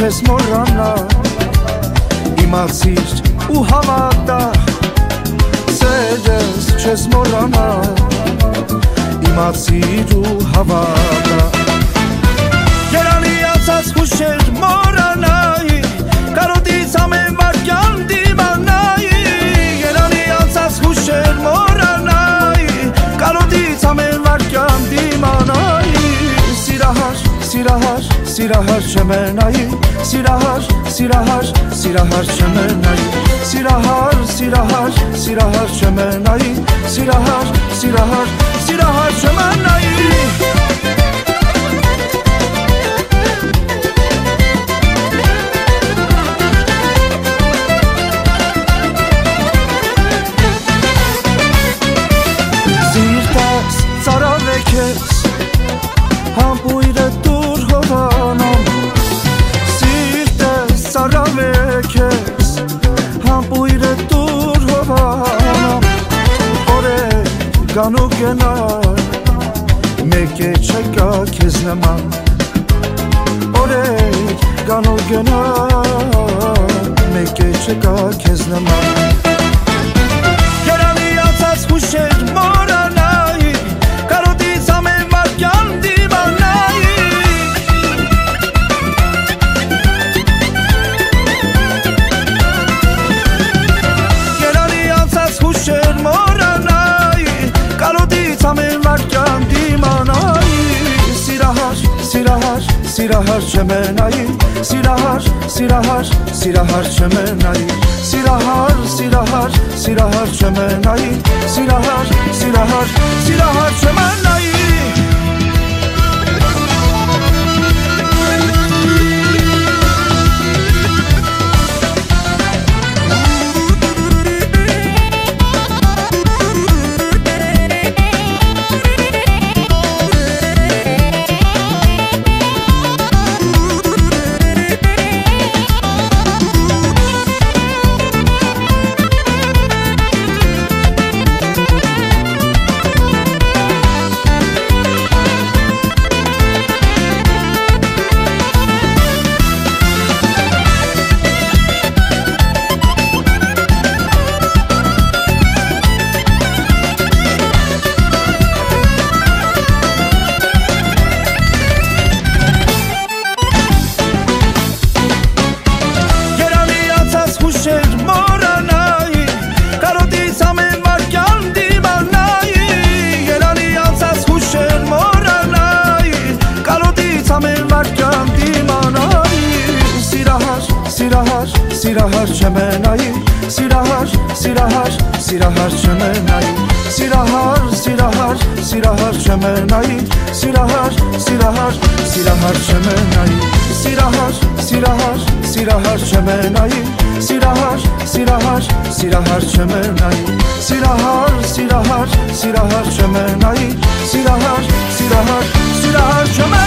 չես մոռանա, իմացիր ու հավատա, սերս չես մոռանա, իմացիր ու հավատա։ Երանի անցած հուշեր մոռանայի, կարոտից ամեն վարկյան դիմանայի, երանի անցած հուշեր մոռանայի, կարոտից ամեն վարկյան դիմանայի, սիրահար, սիրահար, սիրահար չմենայի, սիրահար, սիրահար, սիրահար չմենայի, սիրահար, սիրահար, սիրահար չմենայի, սիրահար, սիրահար, սիրահար չմենայի։ Սիրտս ծարավեք ես, համբույրը դուր հովանամ, սիրտս ծարավեք ես, համբույրը դուր հովանամ, օրեր գան ու գնար, մեկ է չկա քեզ նման, օրեր գան ու գնար, մեկ է չկա քեզ նման։ Երանի անցած հուշեր մոռանայի, կարոտից ամեն վարկյան դիմանայի, երանի անցած հուշեր մոռանայի, կարոտից ամեն վարկյան դիմանայի, սիրահար, սիրահար, սիրահար չմենայի, սիրահար, սիրահար, սիրահար չմենայի, սիրահար, սիրահար, սիրահար չմենայի, սիրահար, սիրահար, սիրահար չմենայի։ Սիրահար չմենայի, սիրահար, սիրահար, սիրահար չմենայի, սիրահար, սիրահար, սիրահար չմենայի, սիրահար, սիրահար, սիրահար չմենայի, սիրահար, սիրահար, սիրահար չմենայի, սիրահար, սիրահար, սիրահար չմենայի, սիրահար, սիրահար, սիրահար չմենայի, սիրահար, սիրահար, սիրահար չմենայի։